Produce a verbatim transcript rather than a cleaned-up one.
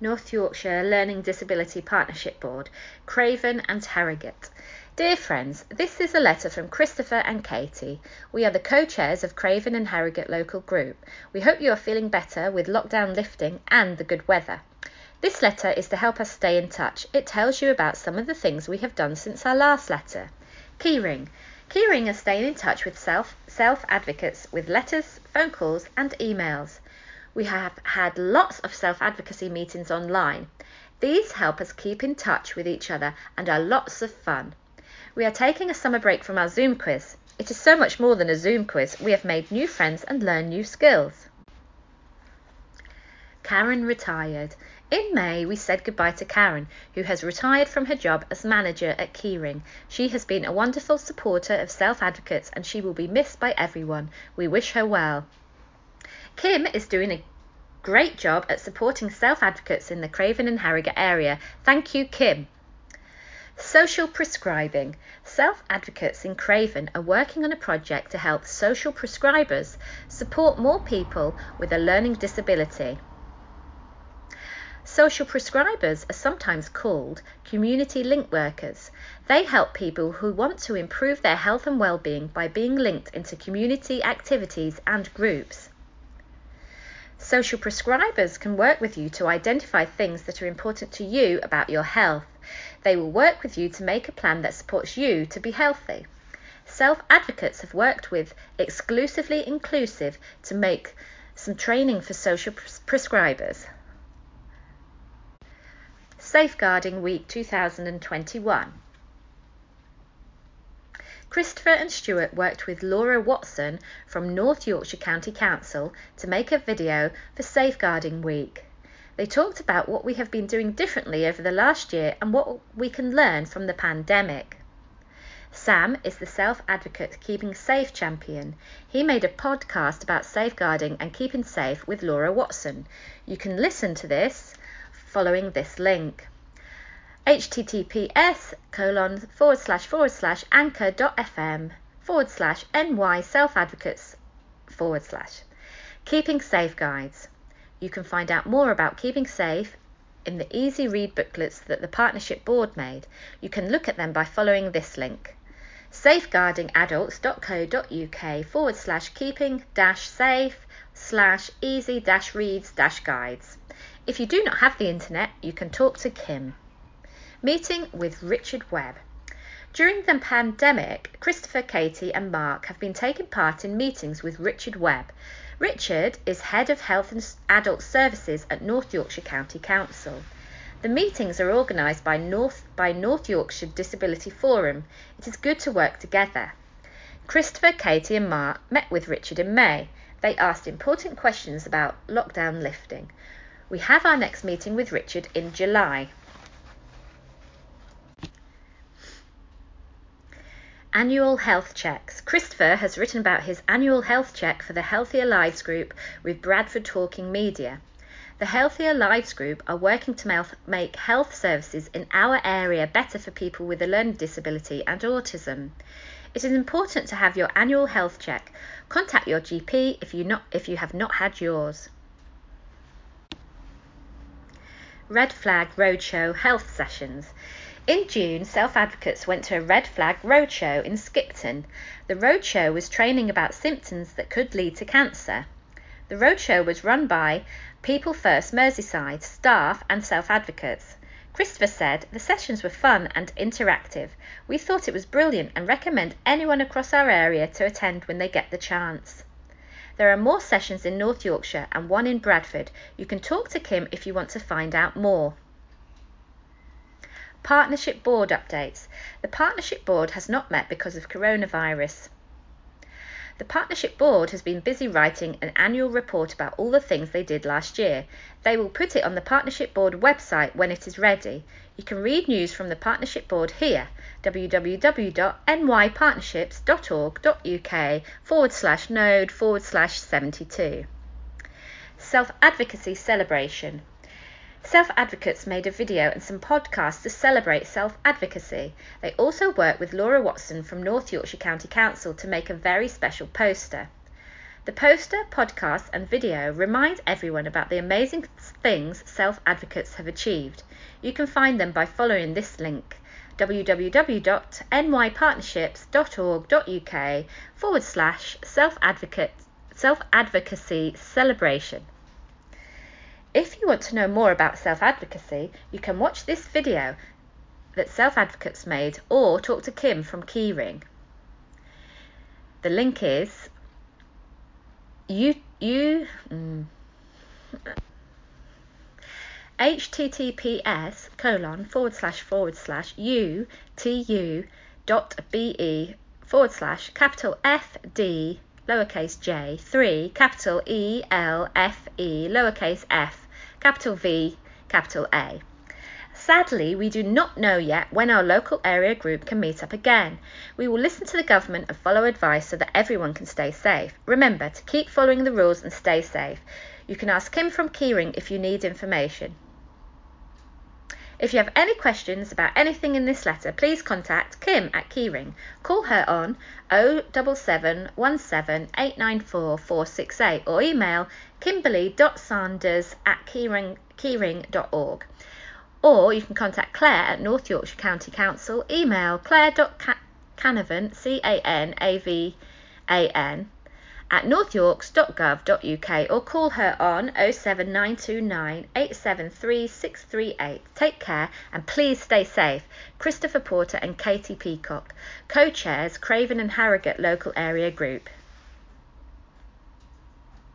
North Yorkshire Learning Disability Partnership Board, Craven and Harrogate. Dear friends, this is a letter from Christopher and Katie. We are the co-chairs of Craven and Harrogate local group. We hope you are feeling better with lockdown lifting and the good weather. This letter is to help us stay in touch. It tells you about some of the things we have done since our last letter. Keyring. Keyring is staying in touch with self, self-advocates with letters, phone calls and emails. We have had lots of self-advocacy meetings online. These help us keep in touch with each other and are lots of fun. We are taking a summer break from our Zoom quiz. It is so much more than a Zoom quiz. We have made new friends and learned new skills. Karen retired. In May, we said goodbye to Karen, who has retired from her job as manager at Keyring. She has been a wonderful supporter of self-advocates and she will be missed by everyone. We wish her well. Kim is doing a great job at supporting self-advocates in the Craven and Harrogate area. Thank you, Kim. Social prescribing. Self-advocates in Craven are working on a project to help social prescribers support more people with a learning disability. Social prescribers are sometimes called community link workers. They help people who want to improve their health and well-being by being linked into community activities and groups. Social prescribers can work with you to identify things that are important to you about your health. They will work with you to make a plan that supports you to be healthy. Self-advocates have worked with Exclusively Inclusive to make some training for social pres- prescribers. Safeguarding Week two thousand twenty-one. Christopher and Stuart worked with Laura Watson from North Yorkshire County Council to make a video for Safeguarding Week. They talked about what we have been doing differently over the last year and what we can learn from the pandemic. Sam is the self-advocate Keeping Safe champion. He made a podcast about safeguarding and keeping safe with Laura Watson. You can listen to this following this link. https colon forward slash forward slash anchor.fm forward slash ny self-advocates forward slash keeping safe guides. You can find out more about keeping safe in the easy read booklets that the partnership board made. You can look at them by following this link. safeguardingadults.co.uk forward slash keeping dash safe slash easy dash reads dash guides. If you do not have the internet, you can talk to Kim. Meeting with Richard Webb. During the pandemic, Christopher, Katie and Mark have been taking part in meetings with Richard Webb. Richard is Head of Health and Adult Services at North Yorkshire County Council. The meetings are organised by North, by North Yorkshire Disability Forum. It is good to work together. Christopher, Katie and Mark met with Richard in May. They asked important questions about lockdown lifting. We have our next meeting with Richard in July. Annual health checks. Christopher has written about his annual health check for the Healthier Lives group with Bradford Talking Media. The Healthier Lives group are working to make health services in our area better for people with a learning disability and autism. It is important to have your annual health check. Contact your G P if you, not, if you have not had yours. Red Flag Roadshow Health Sessions. In June, self-advocates went to a Red Flag Roadshow in Skipton. The roadshow was training about symptoms that could lead to cancer. The roadshow was run by People First Merseyside staff and self-advocates. Christopher said, the sessions were fun and interactive. We thought it was brilliant and recommend anyone across our area to attend when they get the chance. There are more sessions in North Yorkshire and one in Bradford. You can talk to Kim if you want to find out more. Partnership Board updates. The Partnership Board has not met because of coronavirus. The Partnership Board has been busy writing an annual report about all the things they did last year. They will put it on the Partnership Board website when it is ready. You can read news from the Partnership Board here, www.nypartnerships.org.uk forward slash node forward slash 72. Self-advocacy celebration. Self-advocates made a video and some podcasts to celebrate self-advocacy. They also worked with Laura Watson from North Yorkshire County Council to make a very special poster. The poster, podcast and video remind everyone about the amazing things self-advocates have achieved. You can find them by following this link, www.nypartnerships.org.uk forward slash self-advocate self-advocacy celebration. If you want to know more about self-advocacy, you can watch this video that Self-Advocates made or talk to Kim from Keyring. The link is you you mm, https colon forward slash forward slash u t u dot be forward slash capital F D lowercase j three capital E L F E lowercase f capital V capital A. Sadly, we do not know yet when our local area group can meet up again. We will listen to the government and follow advice so that everyone can stay safe. Remember to keep following the rules and stay safe. You can ask Kim from Keyring if you need information. If you have any questions about anything in this letter, please contact Kim at Keyring. Call her on oh seven seven one seven eight nine four four six eight or email kimberly dot sanders at keyring dot org. Or you can contact Claire at North Yorkshire County Council. Email claire dot canavan, C A N A V A N, at northyorks dot gov dot U K or call her on oh seven nine two nine eight seven three six three eight. Take care and please stay safe. Christopher Porter and Katie Peacock, co-chairs, Craven and Harrogate Local Area Group.